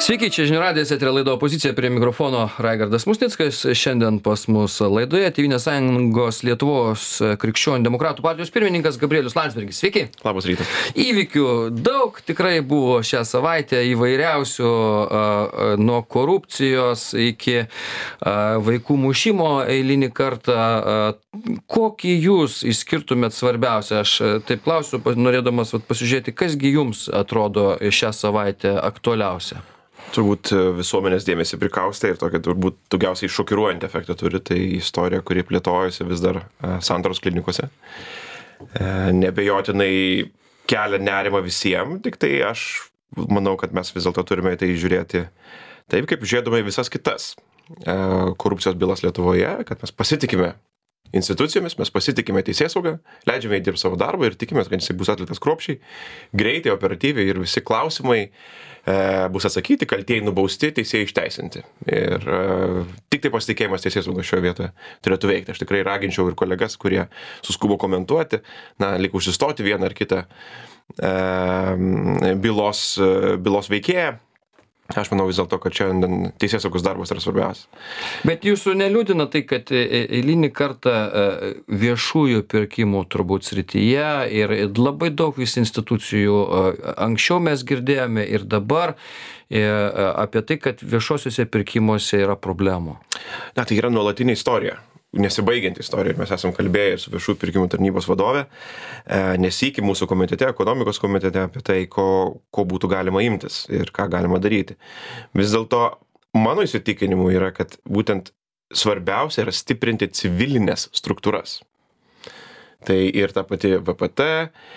Sveiki, čia žinių radijas, eterio laida Opozicija, prie mikrofono Raigardas Musnickas. Šiandien pas mus laidoje Tėvynės sąjungos Lietuvos krikščionių demokratų partijos pirmininkas Gabrielius Landsbergis. Sveiki. Labas rytas. Įvykių daug tikrai buvo šią savaitę, įvairiausių, nuo korupcijos iki vaikų mušimo eilinį kartą. Kokį jūs išskirtumėt svarbiausia? Aš taip klausiu, norėdamas pasižiūrėti, kasgi jums atrodo šią savaitę aktualiausia. Turbūt visuomenės dėmesį prikaustė ir tokia turbūt daugiausiai šokiruojantį efektą turi, tai istorija, kuri plėtojasi vis dar Santaros klinikose. Neabejotinai kelia nerimą visiems, tik tai aš manau, kad mes vis dėlto turime į tai žiūrėti taip, kaip žiūrėdami visas kitas korupcijos bylas Lietuvoje, kad mes pasitikime institucijomis, mes pasitikime teisėsaugą, leidžiame įdirbti savo darbą ir tikimės, kad jisai bus atliktas kruopščiai, greitai, operatyviai ir visi klausimai bus atsakyti, kaltieji nubausti, teisėjai išteisinti. Ir tik tai pasitikėjimas teisėsaugos šioje vietoje turėtų veikti. Aš tikrai raginčiau ir kolegas, kurie suskubo komentuoti, lyg užsistoti vieną ar kitą bylos veikėją. Aš manau vis dėlto, kad šiandien teisėsaugos darbas yra svarbiausias. Bet jūsų neliūdina tai, kad eilinį kartą viešųjų pirkimų turbūt srityje ir labai daug vis institucijų anksčiau mes girdėjome ir dabar apie tai, kad viešuosiuose pirkimuose yra problemų. Tai yra nuolatinė istorija. Nesibaigianti istorija ir mes esam kalbėję su viešųjų pirkimų tarnybos vadove, nesykį mūsų komitete, ekonomikos komitete apie tai, ko būtų galima imtis ir ką galima daryti. Vis dėlto mano įsitikinimu yra, kad būtent svarbiausia yra stiprinti civilinės struktūras. Tai ir ta pati VPT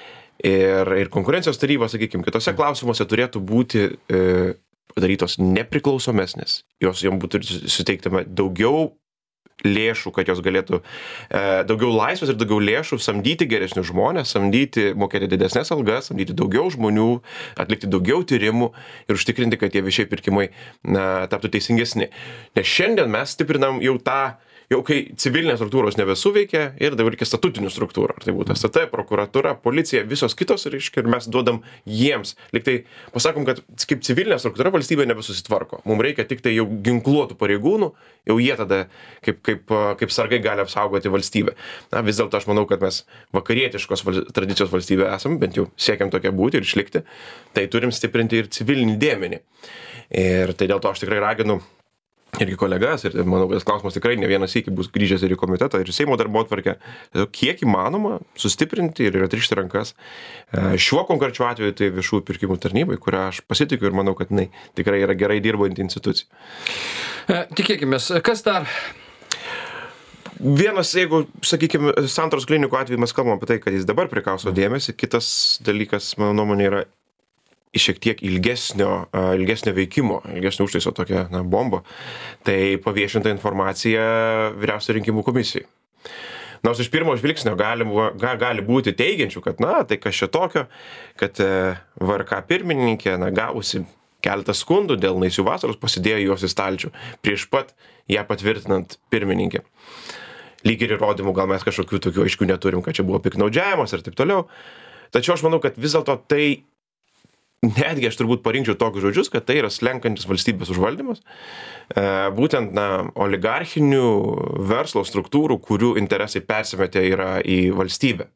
ir konkurencijos taryba, sakykime, kitose klausimuose turėtų būti padarytos nepriklausomesnės. Jom būtų suteiktama daugiau lėšų, kad jos galėtų daugiau laisvės ir daugiau lėšų samdyti geresnius žmonės, mokėti didesnės algas, samdyti daugiau žmonių, atlikti daugiau tyrimų ir užtikrinti, kad tie viešiai pirkimai taptų teisingesni. Nes šiandien mes stiprinam jau kai civilinės struktūros nebesuveikia ir dabar reikia statutinių struktūrų. Ar tai būtų STT, prokuratūra, policija, visos kitos, reiškia, ir mes duodam jiems. Lyg tai pasakom, kad kaip civilinė struktūra valstybė nebesusitvarko. Mums reikia tik tai jau ginkluotų pareigūnų, jau jie tada kaip sargai gali apsaugoti valstybę. Vis dėlto aš manau, kad mes vakarietiškos tradicijos valstybė esam, bent jau siekiam tokia būti ir išlikti, tai turim stiprinti ir civilinį dėmenį. Ir tai dėl to aš tikrai raginu irgi kolegas, ir manau, kad tas klausimas tikrai ne vienas sykį bus grįžęs ir į komitetą, ir į Seimo darbotvarkę, kiek įmanoma sustiprinti ir atrišti rankas. Šiuo konkrečiu atveju tai viešųjų pirkimų tarnybai, kurią aš pasitikiu ir manau, kad jinai tikrai yra gerai dirbanti institucija. Tikėkimės, kas dar? Vienas, jeigu, sakykime, Santaros klinikų atveju mes kalbam apie tai, kad jis dabar prikauso dėmesį, kitas dalykas, mano nuomonė, yra šiek tiek ilgesnio veikimo, ilgesnio užtaiso tokia bomba, tai paviešinta informacija Vyriausiai rinkimų komisijai. Nors iš pirmo žvilgsnio gali būti teigiančių, kad tai kas čia tokio, kad VRK pirmininkė gavusi keletą skundų dėl Naisių vasaros pasidėjo juos į stalčių prieš pat ją patvirtinant pirmininkę. Lyg ir įrodymų gal mes kažkokių tokių aiškių neturim, kad čia buvo piknaudžiavimas ir taip toliau. Tačiau aš manau, kad vis dėlto tai netgi aš turbūt parinkčiau tokius žodžius, kad tai yra slenkantis valstybės užvaldymas, būtent oligarchinių verslo struktūrų, kurių interesai persimetė yra į valstybę.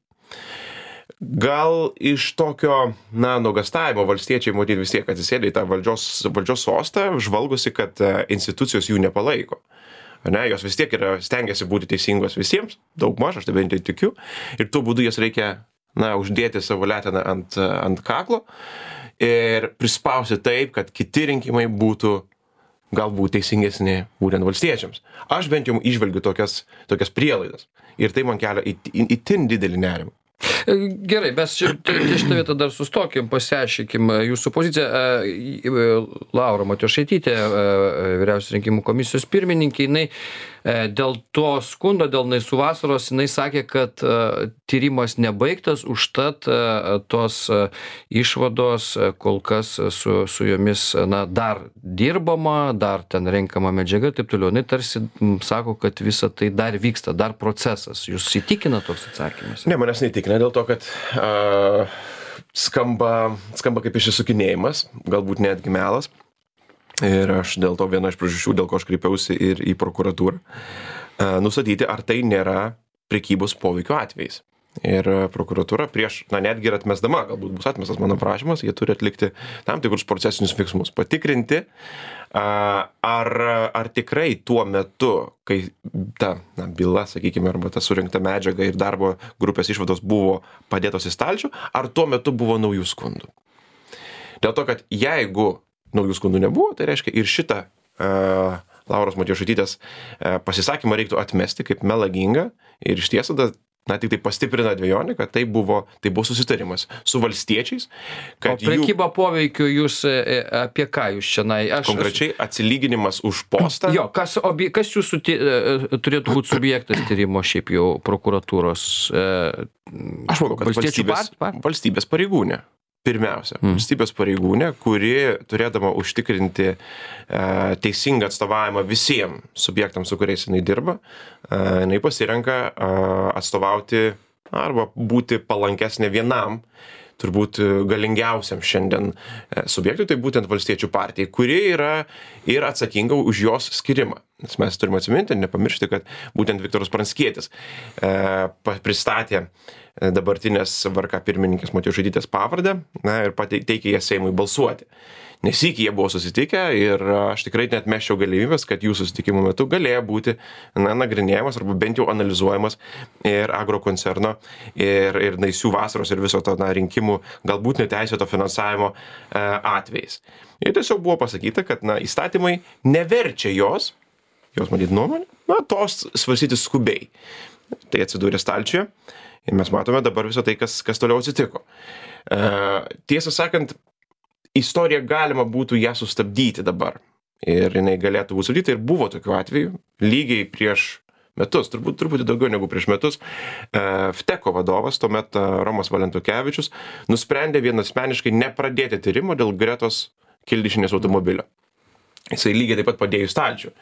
Gal iš tokio nuogąstavimo valstiečiai matyti vis tiek atsisėdė į tą valdžios sostą, žvalgosi, kad institucijos jų nepalaiko. Jos vis tiek stengiasi būti teisingos visiems, daugmaž, aš tai bent jau tikiu, ir tuo būdu jas reikia uždėti savo leteną ant kaklo ir prispausti taip, kad kiti rinkimai būtų galbūt teisingesni būtent valstiečiams. Aš bent jau įžvelgiu tokias prielaidas ir tai man kelia itin didelį nerimą. Gerai, mes šitą vietą dar sustokim, pasiaiškinkim jūsų poziciją. Laura Matjošaitytė, Vyriausios rinkimų komisijos pirmininkė, jinai dėl to skundo, dėl Naisių vasaros, jinai sakė, kad tyrimas nebaigtas, užtat tos išvados kol kas su jomis dar dirbama, dar ten renkama medžiaga ir taip toliau. Jinai tarsi sako, kad visa tai dar vyksta, dar procesas. Jūs įtikina toks atsakymas? Ne, manęs neįtikina dėl to, kad skamba kaip išsisukinėjimas, galbūt netgi melas. Ir aš dėl to viena iš priežasčių, dėl ko aš kreipiausi ir į prokuratūrą, nustatyti, ar tai nėra prekybos poveikio atvejais. Ir prokuratūra prieš, netgi ir atmesdama, galbūt bus atmestas mano prašymas, jie turi atlikti tam tikrus procesinius veiksmus, patikrinti, ar tikrai tuo metu, kai ta byla, sakykime, arba ta surinkta medžiaga ir darbo grupės išvados buvo padėtos į stalčių, ar tuo metu buvo naujų skundų. Dėl to, kad jeigu naujų skundų nebuvo, tai reiškia ir šitą Lauros Matjošaitytės pasisakymą reiktų atmesti kaip melagingą ir iš tiesų tik tai pastiprina dvejonę, kad tai buvo susitarimas su valstiečiais. O prekyba poveikiu jūs apie ką jūs šiandien? Konkrečiai atsilyginimas už postą. Jo, kas jūsų turėtų būti subjektas tyrimo šiaip jau prokuratūros? Aš manau, kad valstybės pareigūnė. Pirmiausia, valstybės pareigūnė, kuri turėdama užtikrinti teisingą atstovavimą visiems subjektams, su kuriais jinai dirba, jinai pasirenka atstovauti arba būti palankesnė vienam, turbūt galingiausiam šiandien subjektui, tai būtent Valstiečių partijai, kuri yra ir atsakinga už jos skirimą. Nes mes turime atsiminti ir nepamiršti, kad būtent Viktoras Pranckietis pristatė dabartinės VRK pirmininkės Matjošaitytės pavardę ir teikė ją Seimui balsuoti. Nesykį jie buvo susitikę ir aš tikrai neatmesčiau galimybės, kad jų susitikimo metu galėjo būti nagrinėjamas arba bent jau analizuojamas ir agrokoncerno ir Naisių vasaros ir viso to rinkimų galbūt neteisėto finansavimo atvejais. Ir tiesiog buvo pasakyta, kad įstatymai neverčia jos matyt nuomonė, tos svarstyti skubiai. Tai atsidūrė stalčiuje. Ir mes matome dabar visą tai, kas toliau atsitiko. Tiesą sakant, istoriją galima būtų ją sustabdyti dabar. Ir jinai galėtų būti sustabdyta ir buvo tokių atvejų. Lygiai prieš metus, truputį daugiau negu prieš metus, FTECO vadovas, tuomet Romas Valentukevičius, nusprendė vienasmeniškai nepradėti tyrimo dėl Gretos Kildišienės automobilio. Jisai lygiai taip pat padėjo į stalčių.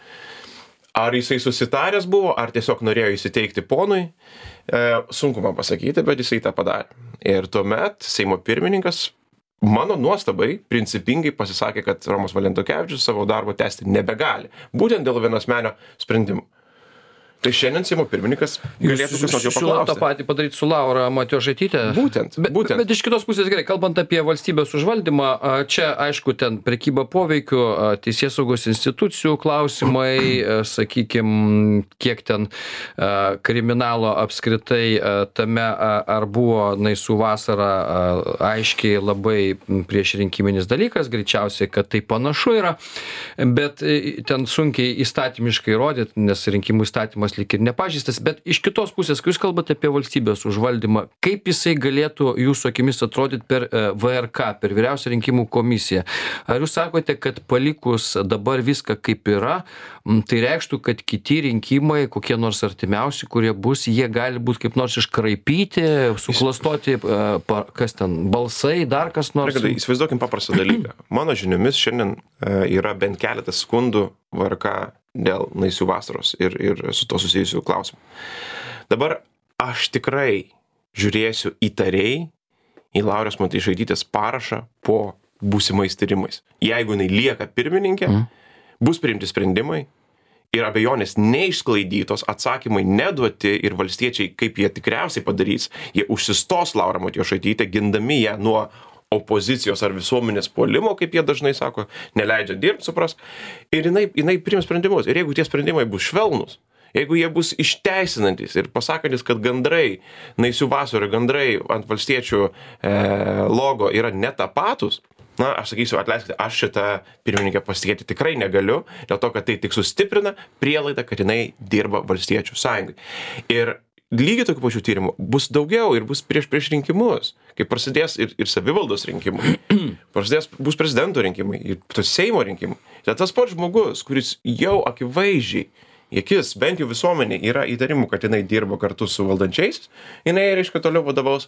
Ar jisai susitaręs buvo, ar tiesiog norėjo įsiteikti ponui, sunku man pasakyti, bet jisai tą padarė. Ir tuomet Seimo pirmininkas, mano nuostabai, principingai pasisakė, kad Romas Valentukevičius savo darbo tęsti nebegali. Būtent dėl vienasmenio sprendimo. Tai šiandien Seimo pirmininkas galėtų kas nors jo paklausti. Tą patį padaryti su Laura Matjošaityte. Būtent. Bet iš kitos pusės gerai, kalbant apie valstybės užvaldymą, čia aišku ten prekyba poveikiu, teisėsaugos institucijų klausimai, sakykime, kiek ten kriminalo apskritai tame, ar buvo Naisių vasara aiškiai labai priešrinkiminis dalykas, greičiausiai, kad tai panašu yra, bet ten sunkiai įstatymiškai rodyti, nes rinkimų įstatymas lyg ir nepažįstas, bet iš kitos pusės, kai jūs kalbate apie valstybės užvaldymą, kaip jisai galėtų jūsų akimis atrodyti per VRK, per Vyriausią rinkimų komisiją? Ar jūs sakote, kad palikus dabar viską kaip yra, tai reikštų, kad kiti rinkimai, kokie nors artimiausi, kurie bus, jie gali būti kaip nors iškraipyti, suklastoti, kas ten, balsai, dar kas nors? Įsivaizduokim paprastą dalyką. Mano žiniomis šiandien yra bent keletas skundų VRK dėl Naisių vasaros ir su to susijusių klausimų. Dabar aš tikrai žiūrėsiu įtariai į Lauros Matjošaitytės parašą po būsimais tyrimais. Jeigu jinai lieka pirmininkė, bus priimti sprendimai ir abejonės neišsklaidytos, atsakymai neduoti ir valstiečiai, kaip jie tikriausiai padarys, jie užsistos Laurą Matjošaitytę, gindami ją nuo opozicijos ar visuomenės puolimo, kaip jie dažnai sako, neleidžia dirbti, supras. Ir jinai priims sprendimus. Ir jeigu tie sprendimai bus švelnūs, jeigu jie bus išteisinantis ir pasakantis, kad gandrai, Naisių vasarą gandrai ant valstiečių logo yra netapatus, aš sakysiu, atleiskite, aš šitą pirmininkę pasitikėti tikrai negaliu, dėl to, kad tai tik sustiprina prielaidą, kad jinai dirba Valstiečių sąjungai. Ir lygiai tokių pačių tyrimų bus daugiau ir bus prieš rinkimus, kai prasidės ir savivaldos rinkimai, bus prezidento rinkimai ir Seimo rinkimai. Tai tas pats žmogus, kuris jau akivaizdžiai, akis, bent jau visuomenė yra įtarimų, kad jinai dirba kartu su valdančiais, jinai, reiškia, toliau vadovaus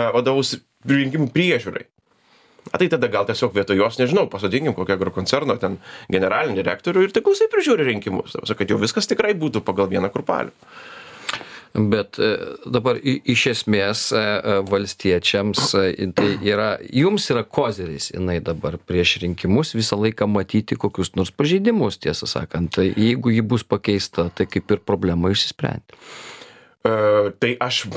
rinkimų priežiūrai. Tai tada gal tiesiog vietoj jos, nežinau, pasodinkim kokią agrokoncerno ten generalinį direktorių ir tegul jisai prižiūri rinkimus, kad jau viskas tikrai būtų pagal vieną kurpalių. Bet dabar iš esmės valstiečiams tai jums yra koziris jinai dabar prieš rinkimus visą laiką matyti kokius nors pažeidimus, tiesą sakant. Tai jeigu ji bus pakeista, tai kaip ir problema išsisprendė. Tai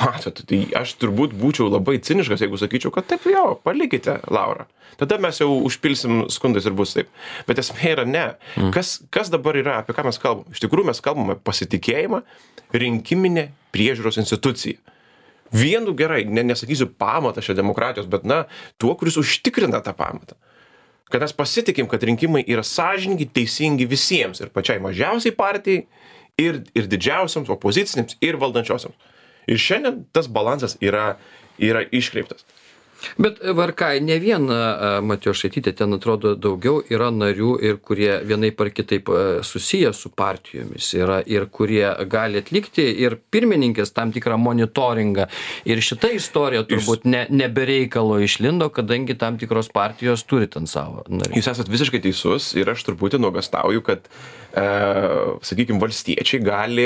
aš turbūt būčiau labai ciniškas, jeigu sakyčiau, kad taip jo, palikite Laurą. Tada mes jau užpilsim skundais ir bus taip. Bet esmė yra ne. Kas dabar yra, apie ką mes kalbam? Iš tikrųjų mes kalbame pasitikėjimą rinkiminė priežiūros institucija. Vienu gerai, nesakysiu pamatą šią demokratijos, bet tuo, kuris užtikrina tą pamatą. Kad mes pasitikim, kad rinkimai yra sąžiningi, teisingi visiems ir pačiai mažiausiai partijai, ir didžiausiams opozicinėms, ir valdančiosiams. Ir šiandien tas balansas yra iškreiptas. Bet VRK ne vien Matijošaitytė, ten atrodo daugiau yra narių ir kurie vienaip ar kitaip susiję su partijomis yra ir kurie gali atlikti ir pirmininkės tam tikrą monitoringą. Ir šita istorija turbūt ne be reikalo išlindo, kadangi tam tikros partijos turi ten savo narių. Jūs esat visiškai teisus ir aš truputį nuogąstauju, kad, sakykime, valstiečiai gali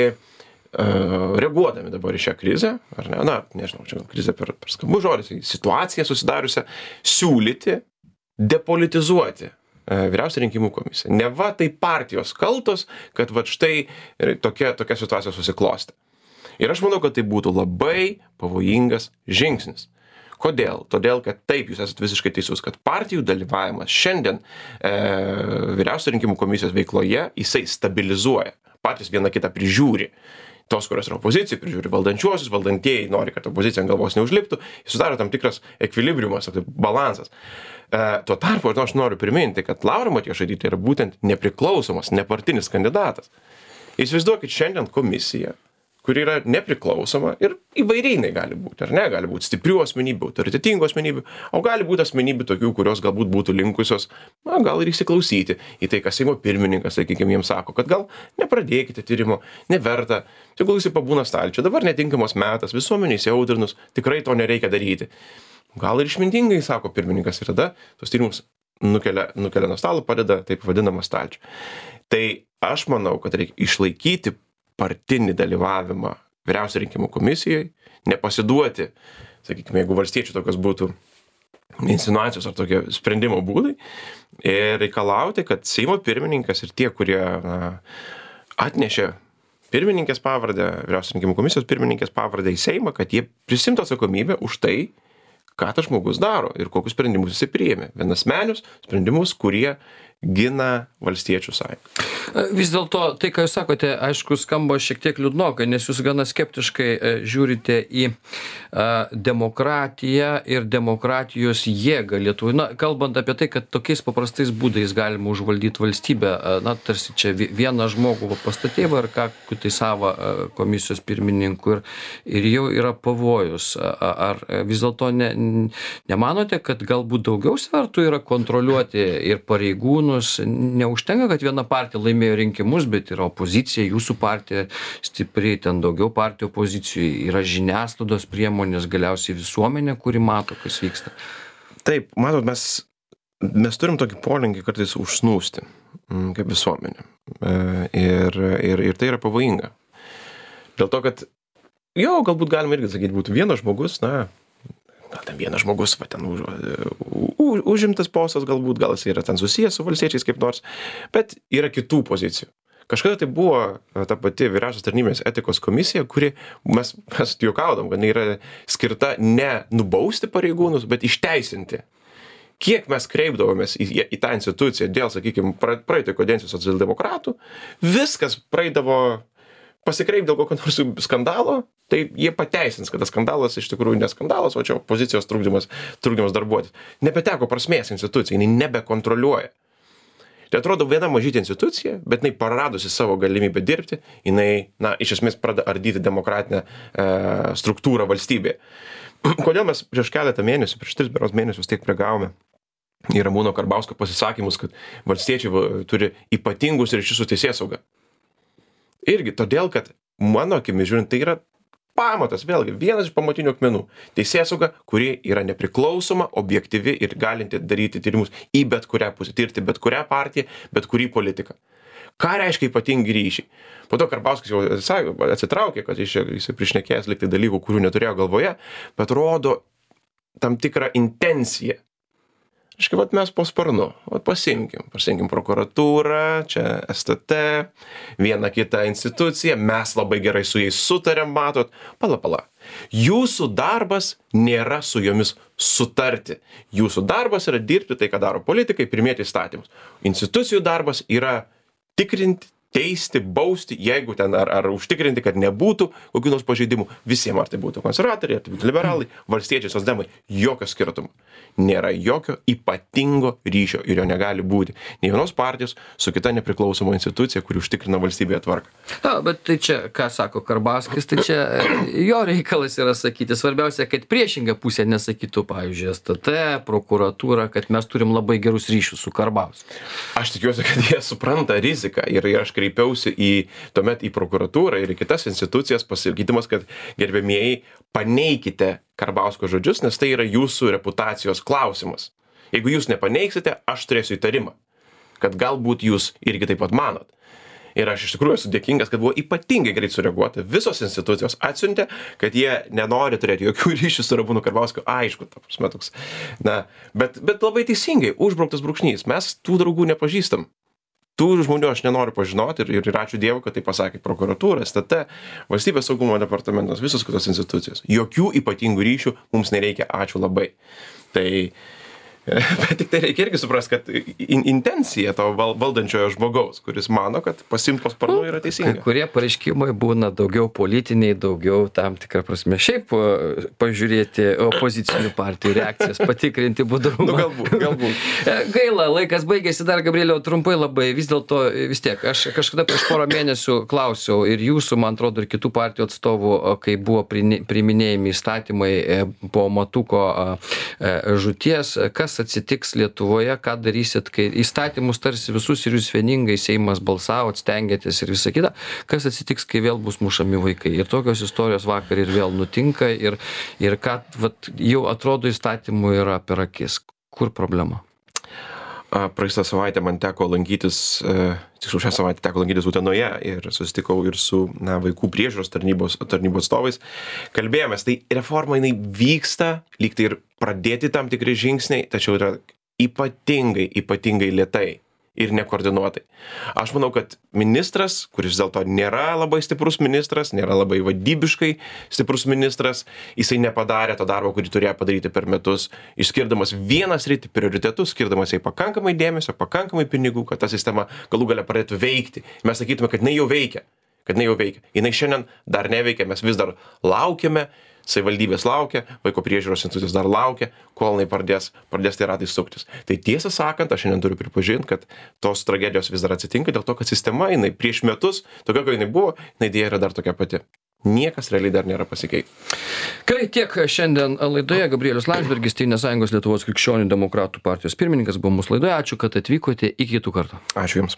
reaguodami dabar į šią krizę, ar ne, nežinau, čia krizė per skambus žodis, situaciją susidariusią, siūlyti depolitizuoti Vyriausią rinkimų komisiją. Neva tai partijos kaltos, kad štai tokia situacija susiklostė. Ir aš manau, kad tai būtų labai pavojingas žingsnis. Kodėl? Todėl, kad taip, jūs esate visiškai teisus, kad partijų dalyvavimas šiandien Vyriausio rinkimų komisijos veikloje, jisai stabilizuoja. Partijos viena kitą prižiūri. Tos, kurios yra opozicija, prižiūri valdančiuosius, valdantieji nori, kad opozicija ant galvos neužliptų, sudaro tam tikras ekvilibriumas, balansas. Tuo tarpu, aš noriu priminti, kad Laura Matijošaitytė yra būtent nepriklausomas, nepartinis kandidatas. Įsivaizduokit šiandien komisiją, kuri yra nepriklausoma ir įvairiai gali būti, ar ne? Gali būti stiprių asmenybių, autoritetingų asmenybių, o gali būti asmenybių tokių, kurios galbūt būtų linkusios, gal ir įsiklausyti į tai, kas Seimo pirmininkas, sakykime, jiems sako, kad gal nepradėkite tyrimo, neverta, tegul jis pabūna stalčiuje, dabar netinkamas metas, visuomenė įsiaudrinus, tikrai to nereikia daryti. Gal ir išmintingai, sako pirmininkas, ir tada tos tyrimus nukelia nuo stalo, padeda taip vadinamą stalčių. Tai aš manau, kad reikia išlaikyti partinį dalyvavimą Vyriausioje rinkimų komisijoje, nepasiduoti, sakykime, jeigu valstiečių tokios būtų insinuacijos ar tokie sprendimo būdai, ir reikalauti, kad Seimo pirmininkas ir tie, kurie atnešė pirmininkės pavardę, Vyriausios rinkimų komisijos pirmininkės pavardę į Seimą, kad jie prisimtų atsakomybę už tai, ką tas žmogus daro ir kokius sprendimus jis priėmė. Vienasmenius sprendimus, kurie gina valstiečių sąjungą. Vis dėlto, tai, ką jūs sakote, aišku, skamba šiek tiek liūdnokai, nes jūs gana skeptiškai žiūrite į demokratiją ir demokratijos jėgą Lietuvoje. Kalbant apie tai, kad tokiais paprastais būdais galima užvaldyti valstybę, tarsi čia vieną žmogų pastatė VRK, tai savo komisijos pirmininku ir jau yra pavojus. Ar vis dėlto nemanote, kad galbūt daugiau svertų yra kontroliuoti ir pareigūnų? Neužtenka, kad viena partija laimėjo rinkimus, bet yra opozicija, jūsų partija stipriai, ten daugiau partijų opozicijų, yra žiniasklaidos priemonės, galiausiai visuomenė, kuri mato, kas vyksta. Taip, matot, mes turim tokį polinkį kartais užsnūsti, kaip visuomenė. Ir tai yra pavojinga. Dėl to, kad galbūt galima irgi sakyti, būtų vienas žmogus, gal ten vienas žmogus, ten užimtas postas galbūt, gal jis yra ten susijęs su valstiečiais kaip nors, bet yra kitų pozicijų. Kažkada tai buvo ta pati Vyriausios tarnybinės etikos komisija, kuri mes juokaudom, kad yra skirta ne nubausti pareigūnus, bet išteisinti. Kiek mes kreipdavomės į tą instituciją dėl, sakykime, praeitoj kadencijos socialdemokratų, viskas praeidavo pasikreip dėl kokio nors skandalo, tai jie pateisins, kad tas skandalas iš tikrųjų ne skandalas, o čia opozicijos trukdymas darbuotis. Nebeteko prasmės institucija, jinai nebekontroliuoja. Tai atrodo viena mažytė institucija, bet jinai praradusi savo galimybę dirbti, jinai, iš esmės pradeda ardyti demokratinę struktūrą valstybėje. Kodėl mes prieš keletą mėnesių, prieš 3 mėnesius tiek reagavome į Ramūno Karbauskio pasisakymus, kad valstiečiai turi ypatingus ryšius su teisėsauga. Irgi todėl, kad mano akimis žiūrint, tai yra pamatas, vėlgi, vienas iš pamatinių akmenų. Teisėsauga, kuri yra nepriklausoma, objektyvi ir galinti daryti tyrimus į bet kurią pusę, tirti bet kurią partiją, bet kurį politiką. Ką reiškia ypatingi ryšiai? Po to Karbauskis jau atsitraukė, kad jis prišnekėjęs likti dalykų, kurių neturėjo galvoje, bet rodo tam tikrą intenciją. Reiškia, mes po sparnu, pasimkim prokuratūrą, čia STT, vieną kitą instituciją, mes labai gerai su jais sutarėm, matot, pala. Jūsų darbas nėra su jomis sutarti. Jūsų darbas yra dirbti tai, ką daro politikai, priimti įstatymus. Institucijų darbas yra tikrinti, teisti, bausti, jeigu ten ar užtikrinti, kad nebūtų kokių nors pažeidimų visiems, ar tai būtų konservatoriai, ar tai būtų liberalai, valstiečiai, socdemai, jokio skirtumo. Nėra jokio ypatingo ryšio ir jo negali būti. Nei vienos partijos su kita nepriklausoma institucija, kuri užtikrina valstybėje tvarką. Na, bet tai čia, ką sako Karbauskis, tai čia jo reikalas yra sakyti. Svarbiausia, kad priešinga pusė nesakytų, pavyzdžiui, STT, prokuratūra, kad mes turim labai gerus ryšius su Karbauskiu. Aš tikiuosi, kad jie supranta riziką ir aš kreipiausi tuomet į prokuratūrą ir į kitas institucijas pasakydamas, kad gerbėmieji, paneikite Karbauskio žodžius, nes tai yra jūsų reputacijos klausimas. Jeigu jūs nepaneiksite, aš turėsiu įtarimą, kad galbūt jūs irgi taip pat manot. Ir aš iš tikrųjų esu dėkingas, kad buvo ypatingai greit sureaguota. Visos institucijos atsiuntė, kad jie nenori turėti jokių ryšių su Ramūnu Karbauskiu. Aišku, ta prasme toks. Bet labai teisingai, užbrauktas brūkšnys. Mes tų draugų nepažįstam. Tų žmonių aš nenoriu pažinoti ir ačiū Dievui, kad tai pasakė prokuratūra, STT, Valstybės saugumo departamentas, visos kitos institucijos. Jokių ypatingų ryšių mums nereikia, ačiū labai. Bet tik tai reikia irgi suprasti, kad intencija to valdančiojo žmogaus, kuris mano, kad pasiimt po sparnu yra teisinga. Kurie pareiškimai būna daugiau politiniai, daugiau tam tikrą prasme. Šiaip pažiūrėti opozicinių partijų reakcijas, patikrinti budrumą. Galbūt. Gaila, laikas baigėsi dar, Gabrieliau, trumpai labai. Vis dėlto, vis tiek, aš kažkada prieš porą mėnesių klausiau ir jūsų, man atrodo, ir kitų partijų atstovų, kai buvo priiminėjami įstatymai po Matuko žūties, kas atsitiks Lietuvoje, ką darysit, kai įstatymus tarsi visus ir jūs vieningai Seimas balsavot, stengiatės ir visa kita, kas atsitiks, kai vėl bus mušami vaikai. Ir tokios istorijos vakar ir vėl nutinka ir ką jau atrodo įstatymų yra per akis. Kur problema? Praeistą savaitę man teko lankytis, šią savaitę teko lankytis Utenoje ir susitikau ir su vaikų priežiūros tarnybos atstovais. Kalbėjomės, tai reforma jinai vyksta, lyg tai ir pradėti tam tikri žingsniai, tačiau yra ypatingai lėtai ir nekoordinuotai. Aš manau, kad ministras, kuris dėl to nėra labai stiprus ministras, nėra labai vadybiškai stiprus ministras, jisai nepadarė to darbo, kurį turėjo padaryti per metus, išskirdamas vieną sritį prioritetus, skirdamas jai pakankamai dėmesio, pakankamai pinigų, kad ta sistema galų gale pradėtų veikti. Mes sakytume, kad jinai jau veikia. Jinai šiandien dar neveikia, mes vis dar laukiame, savivaldybės laukia, vaiko priežiūros institucijos dar laukia, kol jinai pradės tai ratai suktis. Tai tiesą sakant, aš šiandien turiu pripažinti, kad tos tragedijos vis dar atsitinka dėl to, kad sistema, jinai prieš metus, tokia, kai jinai buvo, jinai dėja yra dar tokia pati. Niekas realiai dar nėra pasikeitę. Gerai, tiek šiandien laidoje. Gabrielius Landsbergis, Tėvynės sąjungos Lietuvos krikščionių demokratų partijos pirmininkas, buvo mūsų laidoje. Ačiū, kad atvykote. Iki kitų kartų. Ačiū Jums.